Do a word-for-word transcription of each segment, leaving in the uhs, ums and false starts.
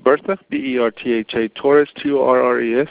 Bertha, B E R T H A, Torres, T O R R E S,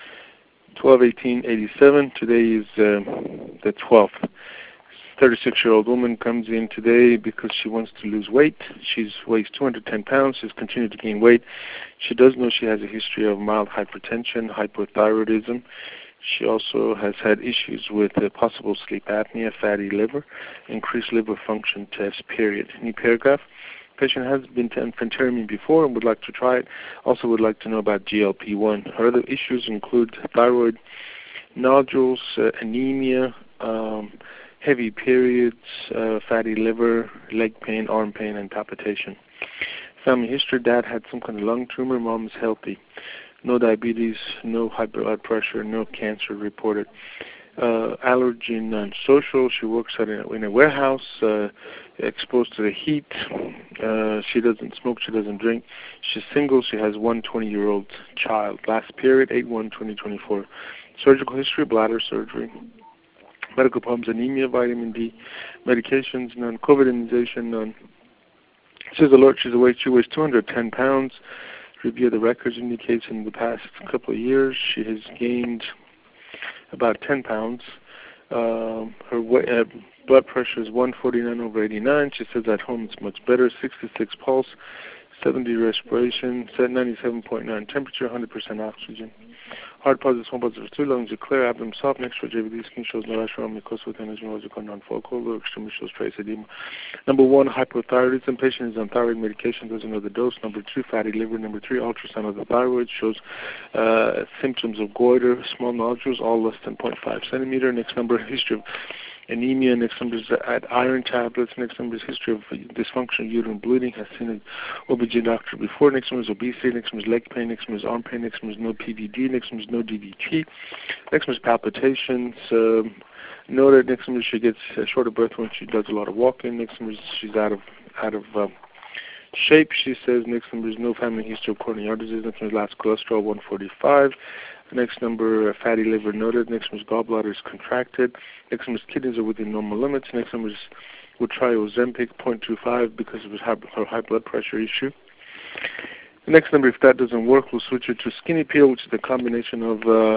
twelve eighteen eighty-seven. Today is uh, the twelfth. thirty-six-year-old woman comes in today because she wants to lose weight. She weighs two hundred ten pounds. She's continued to gain weight. She does know she has a history of mild hypertension, hypothyroidism. She also has had issues with uh, possible sleep apnea, fatty liver, increased liver function test, period. New paragraph. Patient has been to amphetamine before and would like to try it. Also would like to know about G L P one. Her other issues include thyroid nodules, uh, anemia, um, heavy periods, uh, fatty liver, leg pain, arm pain, and palpitation. Family history: dad had some kind of lung tumor. Mom is healthy. No diabetes, no high blood pressure, no cancer reported. Uh, allergy non-social. She works at a, in a warehouse, uh, exposed to the heat. Uh, she doesn't smoke. She doesn't drink. She's single. She has one twenty-year-old child. Last period, eight one twenty twenty-four. Surgical history: bladder surgery. Medical problems: anemia, vitamin D, medications, none. COVID immunization, none. She's alert. She's awake. She weighs two hundred ten pounds. Review of the records indicates in the past couple of years she has gained about ten pounds. Um, her weight, uh, blood pressure is one forty-nine over eighty-nine. She says at home it's much better. sixty-six pulse, seventy respiration, set ninety-seven point nine temperature, one hundred percent oxygen. Heart positive, one positive, two lungs are clear, abdomen soft, next to J V D, skin shows no rash around mucosa with energy, logical, non-focal, lower extremity shows trace edema. Number one, hypothyroidism. Patient is on thyroid medication, doesn't know the dose. Number two, fatty liver. Number three, ultrasound of the thyroid shows uh, symptoms of goiter, small nodules, all less than zero point five centimeter. Next number, history of anemia. Next number is at iron tablets. Next number is history of dysfunctional uterine bleeding. Has seen an O B G Y N doctor before. Next number is obesity. Next number is leg pain. Next number is arm pain. Next number is no P V D. Next number is no D V T. Next number is palpitations. Um, noted. Next number is she gets a shorter breath when she does a lot of walking. Next number is she's out of out of uh, shape. She says next number is no family history of coronary heart disease. Next number is last cholesterol one forty-five. Next number, uh, fatty liver noted. Next number is gallbladder is contracted. Next number is kidneys are within normal limits. Next number is we'll try Ozempic zero point two five because of her, her high blood pressure issue. The next number, if that doesn't work, we'll switch her to Skinny Peel, which is the combination of uh,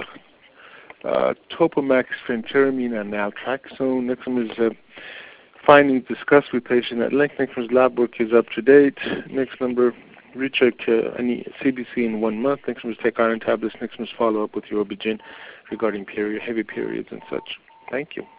uh, Topamax, phentermine, and naltrexone. Next number is uh, findings discussed with patient at length. Next number is lab work is up to date. Next number, recheck uh, any C B C in one month. Next one is take iron tablets. Next one is follow up with your O B G Y N regarding period, heavy periods and such. Thank you.